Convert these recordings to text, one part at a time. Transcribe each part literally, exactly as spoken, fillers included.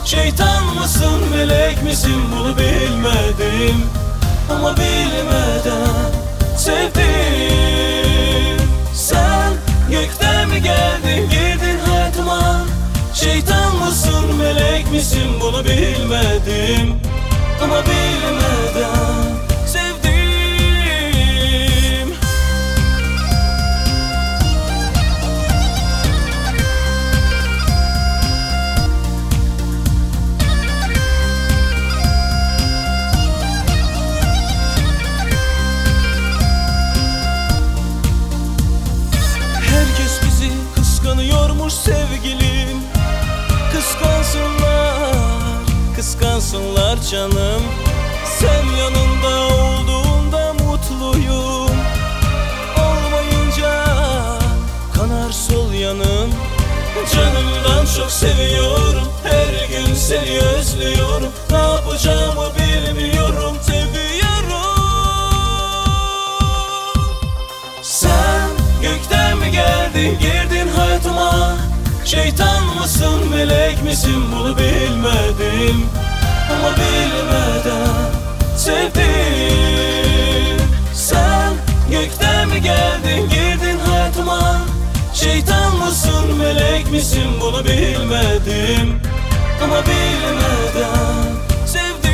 Şeytan mısın, melek misin bunu bilmedim. Ama bilmeden sevdim. Sen gökten mi geldin, girdin hayatıma? Şeytan mısın, melek misin bunu bilmedim. Ama bilmeden sevdim. Herkes bizi kıskanıyormuş sevgilim. Kıskansınlar, kıskansınlar canım. Sen yanında olduğunda mutluyum. Olmayınca kanar sol yanım. Canımdan çok seviyorum, her gün seni özlüyorum. Ne yapacağımı bilmiyorum, seviyorum. Sen gökten mi geldin, girdin hayatıma? Şeytan mısın, melek misin bunu bilmedim. Ama bilmeden sevdim. Sen gökten mi geldin, girdin hayatıma? Şeytan mısın, melek misin bunu bilmedim. Ama bilmeden sevdim.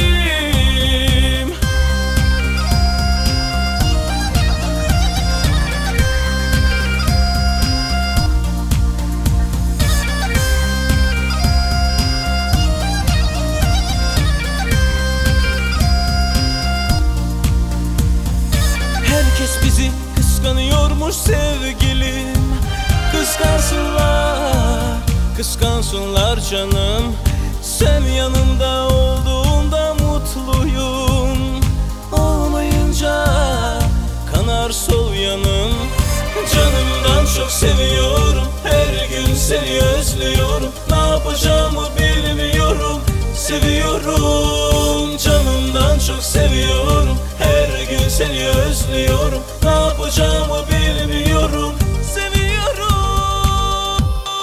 Herkes bizi kıskanıyormuş sevgilim. Kıskansınlar, kıskansınlar canım. Sen yanımda olduğunda mutluyum. Olmayınca kanar sol yanım. Canımdan çok seviyorum, her gün seni özlüyorum. Ne yapacağımı bilmiyorum, seviyorum. Canımdan çok seviyorum, her gün seni özlüyorum. Ne yapacağımı bilmiyorum, seviyorum.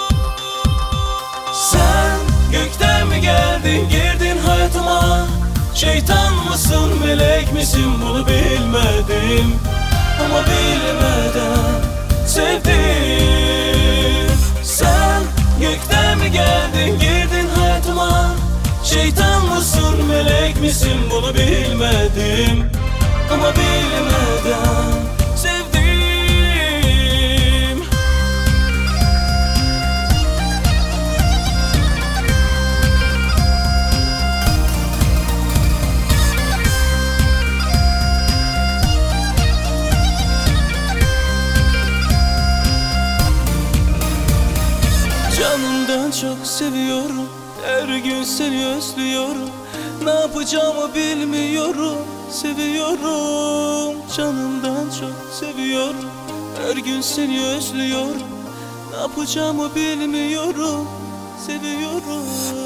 Sen gökten mi geldin, girdin hayatıma? Şeytan mısın, melek misin bunu bilmedim. Ama bilmeden sevdim. Sen gökten mi geldin, girdin hayatıma? Şeytan mısın, melek misin bunu bilmedim. Ama bilmeden sevdim. Canımdan çok seviyorum, her gün seni özlüyorum. Ne yapacağımı bilmiyorum, seviyorum. Canımdan çok seviyorum, her gün seni özlüyorum. Ne yapacağımı bilmiyorum, seviyorum.